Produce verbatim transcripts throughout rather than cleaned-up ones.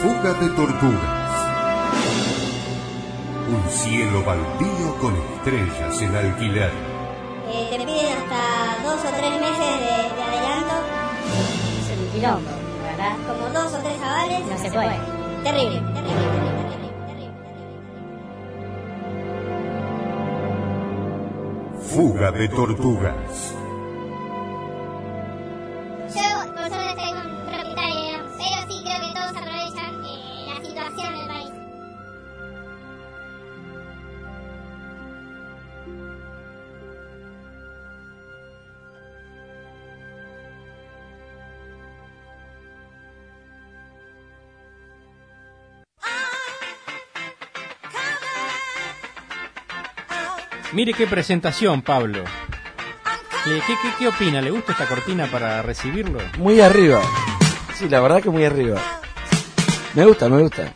Fuga de tortugas. Un cielo baldío con estrellas en alquiler. Eh, te piden hasta dos o tres meses de, de adelanto. Es un quilombo, ¿verdad? Como dos o tres avales. No se puede. Terrible, terrible, terrible, terrible, terrible. Fuga de tortugas. Yo, por suerte, soy un propietario, pero sí creo que todos aprovechan eh, la situación del país. Mire qué presentación, Pablo. ¿Qué, qué, qué, qué opina? ¿Le gusta esta cortina para recibirlo? Muy arriba. Sí, la verdad que muy arriba. Me gusta, me gusta.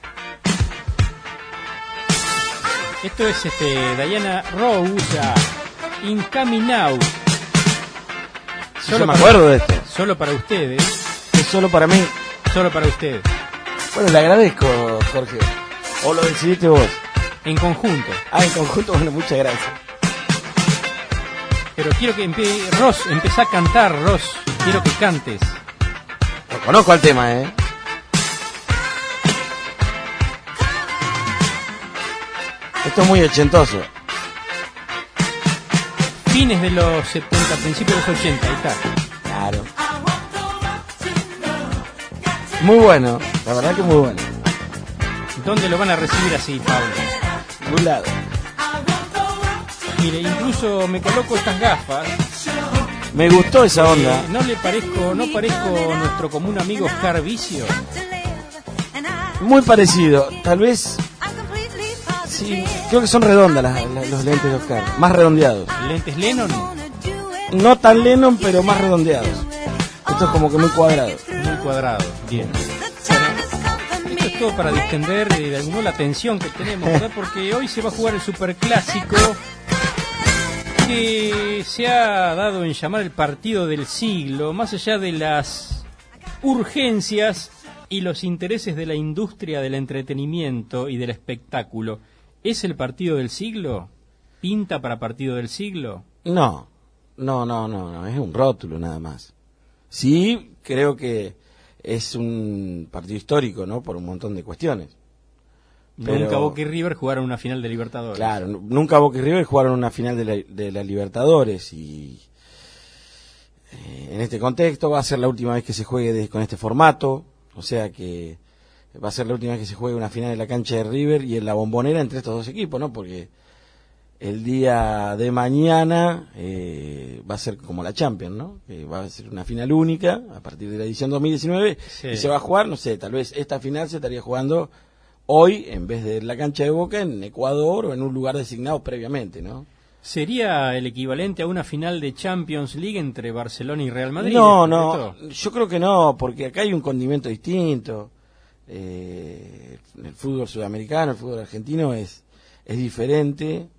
Esto es este Diana Rose, In Coming Now. Yo me acuerdo de esto. Solo para ustedes. Es solo para mí. Solo para ustedes. Bueno, le agradezco, Jorge. ¿O lo decidiste vos? En conjunto. Ah, en conjunto, bueno, muchas gracias. Pero quiero que empiece... Ross, empezá a cantar, Ross. Quiero que cantes. No conozco el tema, ¿eh? Esto es muy ochentoso. Fines de los setenta, principios de los ochenta, ahí está. Claro. Muy bueno, la verdad que muy bueno. ¿Dónde lo van a recibir así, Pablo? De un lado. Mire, incluso me coloco estas gafas. Me gustó esa onda. Eh, ¿No le parezco, no parezco nuestro común amigo Oscar Vicio? Muy parecido, tal vez. Sí, creo que son redondas las, las, los lentes de Oscar, más redondeados. ¿Lentes Lennon? No tan Lennon, pero más redondeados. Esto es como que muy cuadrado. Muy cuadrado, bien. Bueno, esto es todo para distender eh, de algún modo la tensión que tenemos, ¿verdad? Porque hoy se va a jugar el superclásico que se ha dado en llamar el partido del siglo, más allá de las urgencias y los intereses de la industria del entretenimiento y del espectáculo. ¿Es el partido del siglo? ¿Pinta para partido del siglo? No, no, no, no, no, es un rótulo nada más. Sí, creo que es un partido histórico, ¿no? Por un montón de cuestiones. Pero... Nunca Boca y River jugaron una final de Libertadores. Claro, nunca Boca y River jugaron una final de la, de la Libertadores y eh, en este contexto va a ser la última vez que se juegue de, con este formato, o sea que va a ser la última vez que se juegue una final en la cancha de River y en la Bombonera entre estos dos equipos, ¿no? Porque el día de mañana eh, va a ser como la Champions, ¿no? Eh, va a ser una final única a partir de la edición dos mil diecinueve sí. Y se va a jugar, no sé, tal vez esta final se estaría jugando hoy, en vez de la cancha de Boca, en Ecuador o en un lugar designado previamente, ¿no? ¿Sería el equivalente a una final de Champions League entre Barcelona y Real Madrid? No, no, yo creo que no, porque acá hay un condimento distinto. Eh, el fútbol sudamericano, el fútbol argentino es, es diferente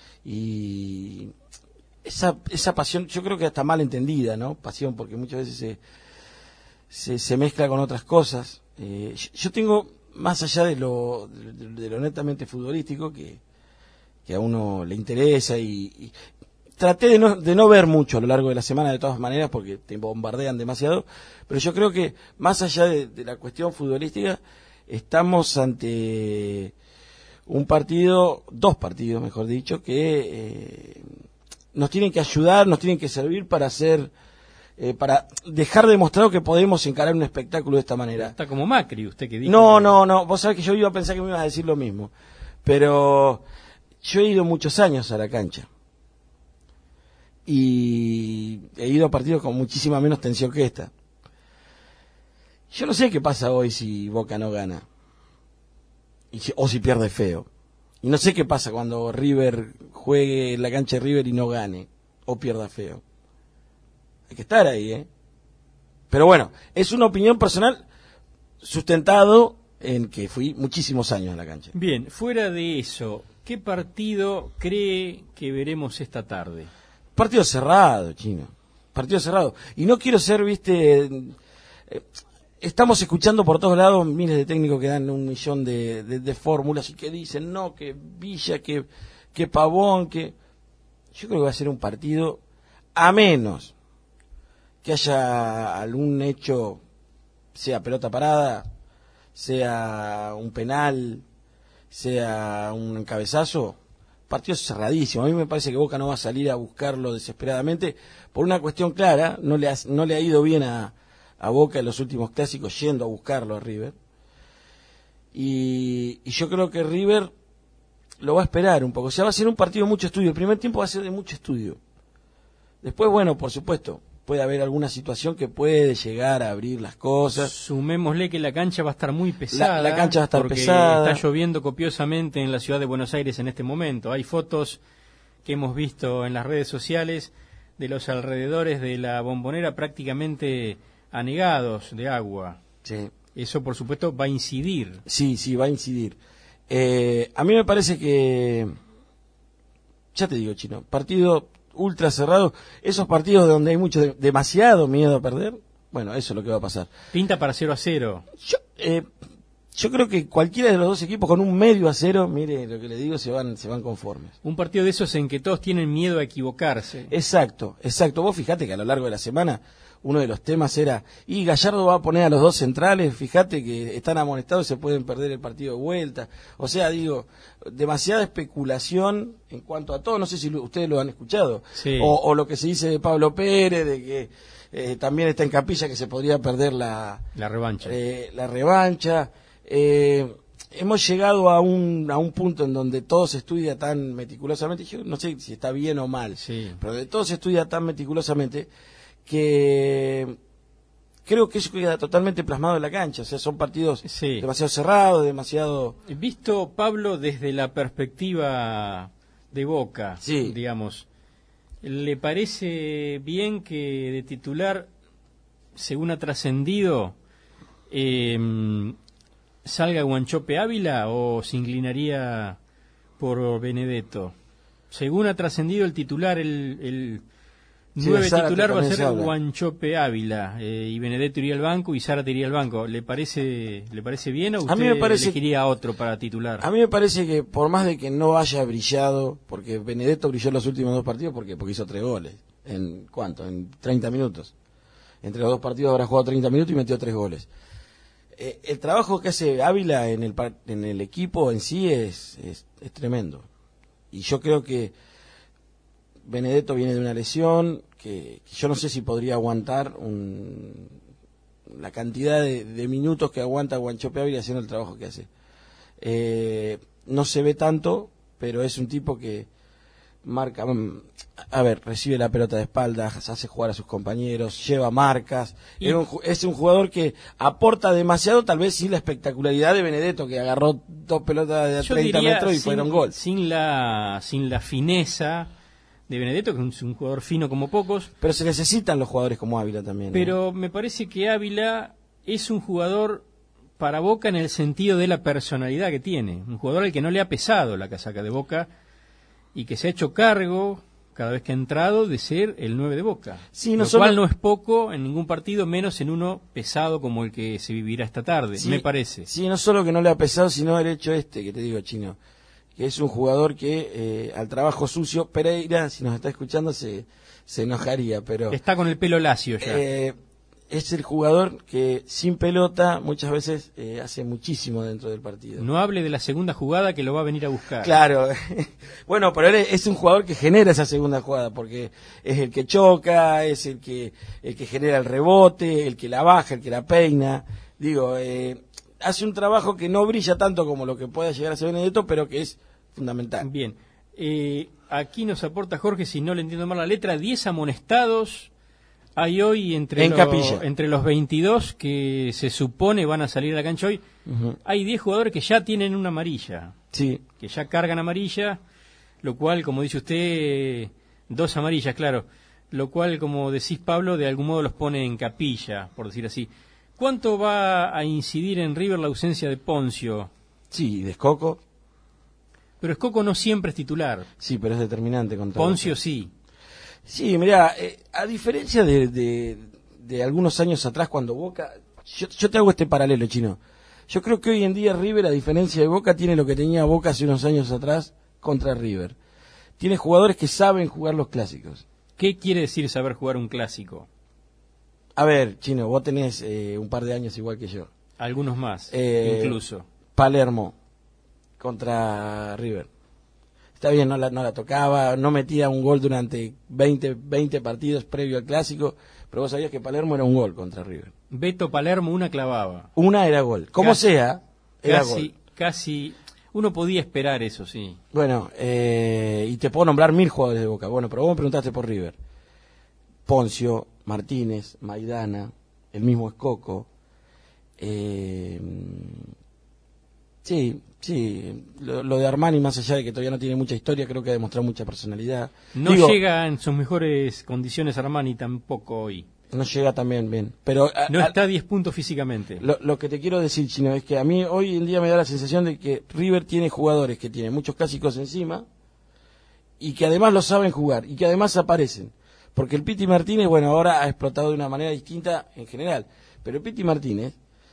y esa, esa pasión, yo creo que está mal entendida, ¿no? Pasión, porque muchas veces se, se, se mezcla con otras cosas. Eh, yo tengo... más allá de lo, de, de lo netamente futbolístico que, que a uno le interesa y, y traté de no, de no ver mucho a lo largo de la semana de todas maneras porque te bombardean demasiado, pero yo creo que más allá de, de la cuestión futbolística estamos ante un partido, dos partidos mejor dicho, que eh, nos tienen que ayudar, nos tienen que servir para hacer Eh, para dejar demostrado que podemos encarar un espectáculo de esta manera. Está como Macri, usted que dijo. No, no, no, vos sabés que yo iba a pensar que me ibas a decir lo mismo, pero yo he ido muchos años a la cancha y he ido a partidos con muchísima menos tensión que esta. Yo no sé qué pasa hoy si Boca no gana y si, o si pierde feo, y no sé qué pasa cuando River juegue en la cancha de River y no gane o pierda feo. Hay que estar ahí, ¿eh? Pero bueno, es una opinión personal sustentado en que fui muchísimos años en la cancha. Bien, fuera de eso, ¿qué partido cree que veremos esta tarde? Partido cerrado, Chino. Partido cerrado. Y no quiero ser, viste... Eh, estamos escuchando por todos lados miles de técnicos que dan un millón de, de, de fórmulas y que dicen, no, que Villa, que, que Pavón, que... Yo creo que va a ser un partido, a menos que haya algún hecho, sea pelota parada, sea un penal, sea un cabezazo, partido cerradísimo. A mí me parece que Boca no va a salir a buscarlo desesperadamente por una cuestión clara. No le ha, no le ha ido bien a, a Boca en los últimos clásicos yendo a buscarlo a River. Y, y yo creo que River lo va a esperar un poco. O sea, va a ser un partido de mucho estudio. El primer tiempo va a ser de mucho estudio. Después, bueno, por supuesto, puede haber alguna situación que puede llegar a abrir las cosas. Sumémosle que la cancha va a estar muy pesada. La, la cancha va a estar porque pesada. Está lloviendo copiosamente en la ciudad de Buenos Aires en este momento. Hay fotos que hemos visto en las redes sociales de los alrededores de la Bombonera prácticamente anegados de agua. Sí. Eso, por supuesto, va a incidir. Sí, sí, va a incidir. Eh, a mí me parece que, ya te digo, Chino, partido ultra cerrado, esos partidos donde hay mucho, de, demasiado miedo a perder, bueno, eso es lo que va a pasar. Pinta para cero a cero. Yo, eh, yo creo que cualquiera de los dos equipos con un medio a cero, mire lo que le digo, se van, se van conformes. Un partido de esos en que todos tienen miedo a equivocarse. Exacto, exacto. Vos fijate que a lo largo de la semana uno de los temas era, y Gallardo va a poner a los dos centrales, fíjate que están amonestados y se pueden perder el partido de vuelta. O sea, digo, demasiada especulación en cuanto a todo, no sé si lo, ustedes lo han escuchado, sí. o, o lo que se dice de Pablo Pérez, de que eh, también está en Capilla, que se podría perder la, la revancha. Eh, la revancha. Eh, hemos llegado a un, a un punto en donde todo se estudia tan meticulosamente, yo no sé si está bien o mal, sí. pero de todo se estudia tan meticulosamente, que creo que eso queda totalmente plasmado en la cancha. O sea, son partidos sí. demasiado cerrados, demasiado... Visto, Pablo, desde la perspectiva de Boca, sí. digamos, ¿le parece bien que de titular, según ha trascendido, eh, salga Guanchope Ávila o se inclinaría por Benedetto? Según ha trascendido el titular, el... el Sí, nueve titular va a ser se Guanchope Ávila eh, y Benedetto iría al banco y Zárate iría al banco. ¿Le parece le parece bien o usted a mí me parece, elegiría a otro para titular? A mí me parece que por más de que no haya brillado, porque Benedetto brilló en los últimos dos partidos porque porque hizo tres goles. ¿En cuánto? En treinta minutos. Entre los dos partidos habrá jugado treinta minutos y metió tres goles. Eh, el trabajo que hace Ávila en el en el equipo en sí es, es, es tremendo. Y yo creo que Benedetto viene de una lesión que, que yo no sé si podría aguantar un, la cantidad de, de minutos que aguanta Guanchope Ávila haciendo el trabajo que hace. Eh, no se ve tanto, pero es un tipo que marca, a ver, recibe la pelota de espaldas, hace jugar a sus compañeros, lleva marcas. Y... Es, un, es un jugador que aporta demasiado, tal vez sin la espectacularidad de Benedetto, que agarró dos pelotas de treinta metros y sin, fueron gol. Sin la, sin la fineza de Benedetto, que es un jugador fino como pocos. Pero se necesitan los jugadores como Ávila también. Pero ¿no? Me parece que Ávila es un jugador para Boca en el sentido de la personalidad que tiene. Un jugador al que no le ha pesado la casaca de Boca y que se ha hecho cargo, cada vez que ha entrado, de ser el nueve de Boca. Sí, no Lo solo... cual no es poco en ningún partido, menos en uno pesado como el que se vivirá esta tarde, sí, me parece. Sí, no solo que no le ha pesado, sino el hecho este, que te digo, Chino, que es un jugador que eh, al trabajo sucio, Pereira, si nos está escuchando, se, se enojaría, pero... Está con el pelo lacio ya. Eh, es el jugador que sin pelota muchas veces eh, hace muchísimo dentro del partido. No hable de la segunda jugada que lo va a venir a buscar. Claro, bueno, pero él es un jugador que genera esa segunda jugada, porque es el que choca, es el que, el que genera el rebote, el que la baja, el que la peina, digo... Eh, hace un trabajo que no brilla tanto como lo que pueda llegar a ser Benedetto, pero que es fundamental. Bien, eh, aquí nos aporta Jorge, si no le entiendo mal la letra, diez amonestados hay hoy entre, en lo, Capilla. entre los veintidós que se supone van a salir a la cancha hoy. Uh-huh. Hay diez jugadores que ya tienen una amarilla, sí, que ya cargan amarilla, lo cual, como dice usted, dos amarillas, claro, lo cual, como decís, Pablo, de algún modo los pone en capilla, por decir así. ¿Cuánto va a incidir en River la ausencia de Poncio? Sí, de Escoco. Pero Escoco no siempre es titular. Sí, pero es determinante contra Poncio Boca. Sí. Sí, mirá, eh, a diferencia de, de, de algunos años atrás, cuando Boca yo, yo te hago este paralelo, Chino. Yo creo que hoy en día River, a diferencia de Boca, tiene lo que tenía Boca hace unos años atrás contra River. Tiene jugadores que saben jugar los clásicos. ¿Qué quiere decir saber jugar un clásico? A ver, Chino, vos tenés eh, un par de años igual que yo. Algunos más, Eh, incluso. Palermo contra River. Está bien, no la, no la tocaba, no metía un gol durante veinte, veinte partidos previo al clásico, pero vos sabías que Palermo era un gol contra River. Beto Palermo una clavaba. Una era gol. Como Casi- sea, era Casi, gol. casi, uno podía esperar eso, sí. Bueno, eh, y te puedo nombrar mil jugadores de Boca. Bueno, pero vos me preguntaste por River. Poncio, Martínez, Maidana, el mismo Escoco. Eh, sí, sí. Lo, lo de Armani, más allá de que todavía no tiene mucha historia, creo que ha demostrado mucha personalidad. No Digo, llega en sus mejores condiciones Armani tampoco hoy. No llega también bien. Pero a- No a- está a diez puntos físicamente. Lo, lo que te quiero decir, Chino, es que a mí hoy en día me da la sensación de que River tiene jugadores que tienen muchos clásicos encima y que además lo saben jugar y que además aparecen. Porque el Piti Martínez, bueno, ahora ha explotado de una manera distinta en general, pero el Piti Martínez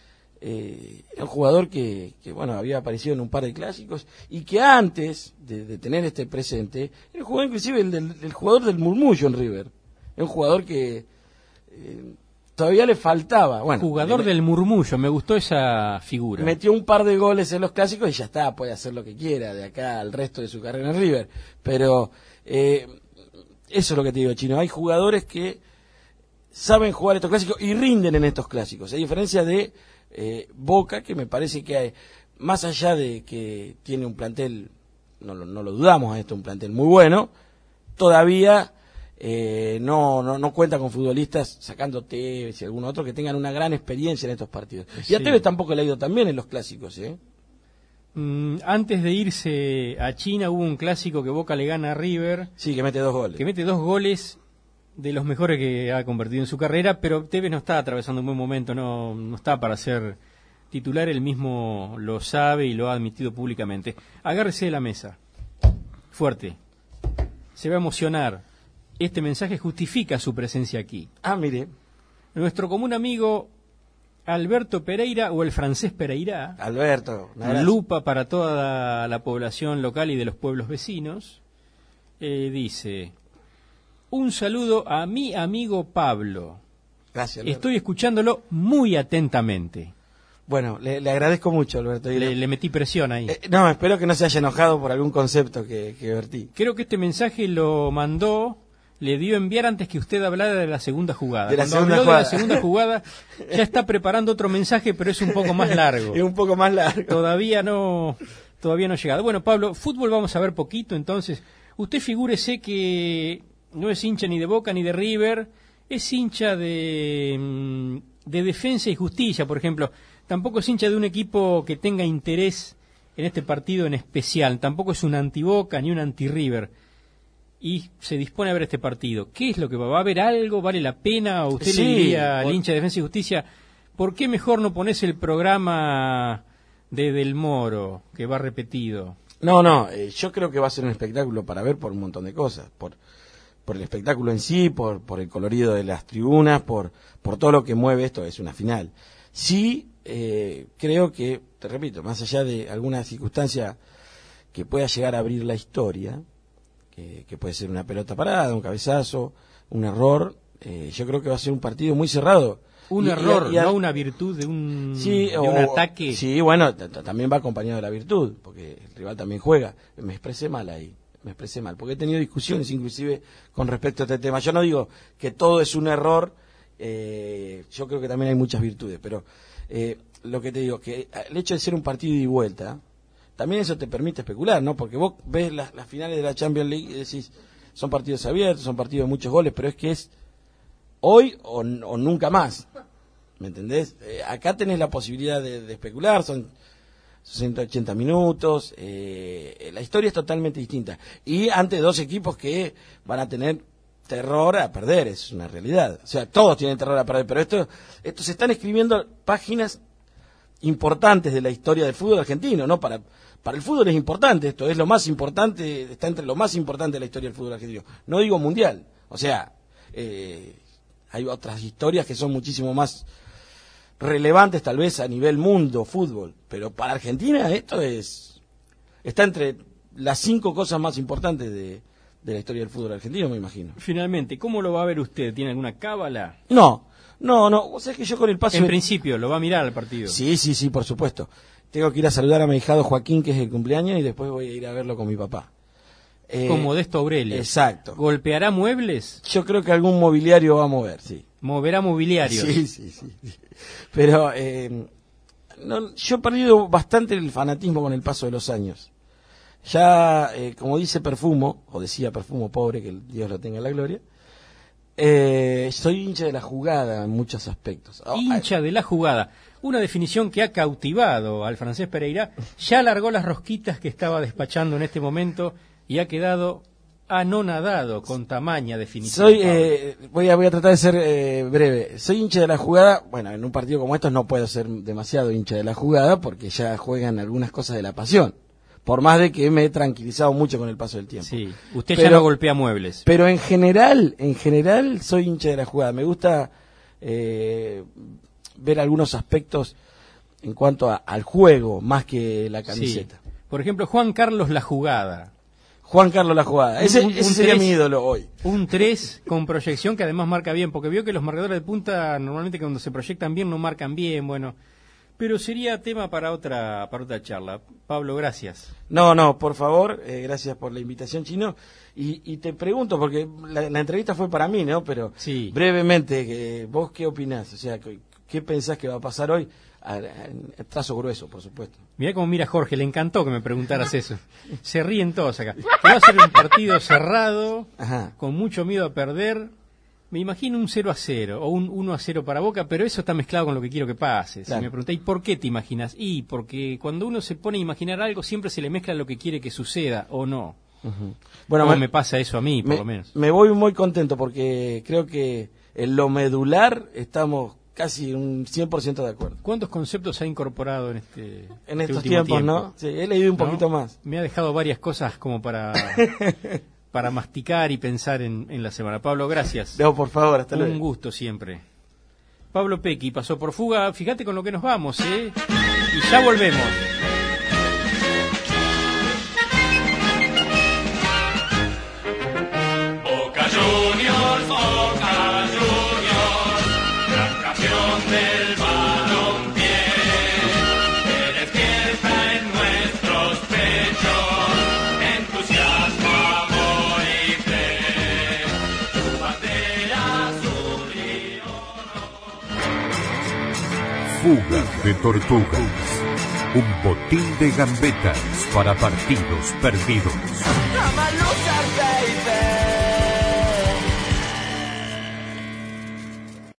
eh, era un jugador que, que, bueno, había aparecido en un par de clásicos y que antes de, de tener este presente, era un jugador inclusive el, del, el jugador del murmullo en River. Era un jugador que eh, todavía le faltaba. Bueno, Jugador le- del murmullo, me gustó esa figura. metió un par de goles en los clásicos y ya está, puede hacer lo que quiera de acá al resto de su carrera en River. Pero eh, eso es lo que te digo, Chino. Hay jugadores que saben jugar estos clásicos y rinden en estos clásicos. A diferencia de eh, Boca, que me parece que hay, más allá de que tiene un plantel, no, lo- no lo dudamos a esto, un plantel muy bueno, todavía eh, no, no, no cuenta con futbolistas, sacando Tevez y algún otro, que tengan una gran experiencia en estos partidos. Y a Sí. Tevez tampoco le ha ido tan bien en los clásicos, ¿eh? Mm, antes de irse a China hubo un clásico que Boca le gana a River, Sí, que mete dos goles. que mete dos goles de los mejores que ha convertido en su carrera, pero Tevez no está atravesando un buen momento, no, no está para ser titular, él mismo lo sabe y lo ha admitido públicamente. Agárrese de la mesa, fuerte, se va a emocionar. Este mensaje justifica su presencia aquí. Ah, mire, Nuestro común amigo Alberto Pereira, o el francés Pereira, Alberto, un abrazo. lupa para toda la población local y de los pueblos vecinos, eh, dice: un saludo a mi amigo Pablo. Gracias, Alberto. Estoy escuchándolo muy atentamente. Bueno, le, le agradezco mucho, Alberto. Y Le, le- le metí presión ahí. eh, no, espero que no se haya enojado por algún concepto que, que vertí. Creo que este mensaje lo mandó, le dio enviar antes que usted hablara de la segunda jugada. De la Cuando segunda habló jugada. de la segunda jugada, ya está preparando otro mensaje, pero es un poco más largo. Es un poco más largo. Todavía no, todavía no ha llegado. Bueno, Pablo, fútbol vamos a ver poquito, entonces. Usted figúrese que no es hincha ni de Boca ni de River, es hincha de, mm, de Defensa y Justicia, por ejemplo. Tampoco es hincha de un equipo que tenga interés en este partido en especial. Tampoco es un anti-Boca ni un anti-River. Y se dispone a ver este partido. ¿Qué es lo que va? ¿Va a haber algo? ¿Vale la pena? ¿O usted Sí, le diría al por- hincha de Defensa y Justicia, ¿por qué mejor no pones el programa de Del Moro, que va repetido? No, no, eh, yo creo que va a ser un espectáculo para ver por un montón de cosas. Por, por el espectáculo en sí, por, por el colorido de las tribunas, por, por todo lo que mueve esto. Es una final. Sí, eh, creo que, te repito, más allá de alguna circunstancia que pueda llegar a abrir la historia, que, que puede ser una pelota parada, un cabezazo, un error, eh, yo creo que va a ser un partido muy cerrado. Un Y- y- error, y a- no una virtud de un, Sí, de o- un ataque. Sí, bueno, t- t- también va acompañado de la virtud, porque el rival también juega. Me expresé mal ahí, me expresé mal, porque he tenido discusiones inclusive con respecto a este tema. Yo no digo que todo es un error, eh, yo creo que también hay muchas virtudes, pero eh, lo que te digo, que el hecho de ser un partido ida y vuelta, también eso te permite especular, ¿no? Porque vos ves las, las finales de la Champions League y decís, son partidos abiertos, son partidos de muchos goles, pero es que es hoy o, n- o nunca más. ¿Me entendés? Eh, acá tenés la posibilidad de, de especular, son ciento ochenta minutos, eh, la historia es totalmente distinta. Y ante dos equipos que van a tener terror a perder, es una realidad. O sea, todos tienen terror a perder, pero esto, esto se están escribiendo páginas importantes de la historia del fútbol argentino, ¿no? Para, para el fútbol es importante esto, es lo más importante, está entre lo más importante de la historia del fútbol argentino. No digo mundial, o sea, eh, hay otras historias que son muchísimo más relevantes tal vez a nivel mundo, fútbol, pero para Argentina esto es está entre las cinco cosas más importantes de, de la historia del fútbol argentino, me imagino. Finalmente, ¿cómo lo va a ver usted? ¿Tiene alguna cábala? No, no, no, o sea que yo con el paso... En de... principio, ¿lo va a mirar al partido? Sí, sí, sí, por supuesto. Tengo que ir a saludar a mi hijado Joaquín, que es el cumpleaños, y después voy a ir a verlo con mi papá. Eh, Con Modesto Aurelio. Exacto. ¿Golpeará muebles? Yo creo que algún mobiliario va a mover, sí. ¿Moverá mobiliario? Sí, sí, sí. sí. Pero eh, no, yo he perdido bastante el fanatismo con el paso de los años. Ya, eh, como dice Perfumo, o decía Perfumo, pobre, que Dios lo tenga en la gloria, eh, soy hincha de la jugada en muchos aspectos. Oh, Hincha de la jugada. Una definición que ha cautivado al francés Pereira. Ya largó las rosquitas que estaba despachando en este momento y ha quedado anonadado con tamaña definición. Soy, eh, voy, a, voy a tratar de ser eh, breve. Soy hincha de la jugada. Bueno, en un partido como estos no puedo ser demasiado hincha de la jugada porque ya juegan algunas cosas de la pasión. Por más de que me he tranquilizado mucho con el paso del tiempo. Sí, usted pero, ya no golpea muebles. Pero en general, en general soy hincha de la jugada. Me gusta eh, ver algunos aspectos en cuanto a, al juego, más que la camiseta. Sí. Por ejemplo, Juan Carlos La Jugada. Juan Carlos La Jugada. Ese, un, ese un sería tres, mi ídolo hoy. Un tres con proyección que además marca bien, porque vio que los marcadores de punta normalmente cuando se proyectan bien no marcan bien, bueno... Pero sería tema para otra para otra charla. Pablo, gracias. No, no, por favor, eh, gracias por la invitación, Chino. Y, y te pregunto, porque la, la entrevista fue para mí, ¿no? Pero sí. brevemente, eh, ¿vos qué opinás? O sea, ¿qué, qué pensás que va a pasar hoy? A, a, a trazo grueso, por supuesto. Mirá cómo mira Jorge, le encantó que me preguntaras eso. Se ríen todos acá. Que va a ser un partido cerrado, Ajá. con mucho miedo a perder. Me imagino un cero a cero o un uno a cero para Boca, pero eso está mezclado con lo que quiero que pase. Claro. Si me preguntáis, ¿por qué te imaginas? Y porque cuando uno se pone a imaginar algo, siempre se le mezcla lo que quiere que suceda o no. Uh-huh. Bueno, o me, me pasa eso a mí, por me, lo menos. Me voy muy contento porque creo que en lo medular estamos casi un cien por ciento de acuerdo. ¿Cuántos conceptos ha incorporado en este En este estos último tiempos, tiempo? ¿no? Sí, he leído un ¿No? poquito más. Me ha dejado varias cosas como para... para masticar y pensar en, en la semana. Pablo, gracias. No, por favor, hasta luego. Un gusto siempre. Pablo Pequi pasó por Fuga. Fíjate con lo que nos vamos, ¿eh? Y ya volvemos. Boca Juniors, Boca Juniors, la campeón del balompié, que despierta en nuestros pechos entusiasmo, amor y fe. Su bandera azul y oro. Fuga de tortugas. Un botín de gambetas para partidos perdidos. Jamás los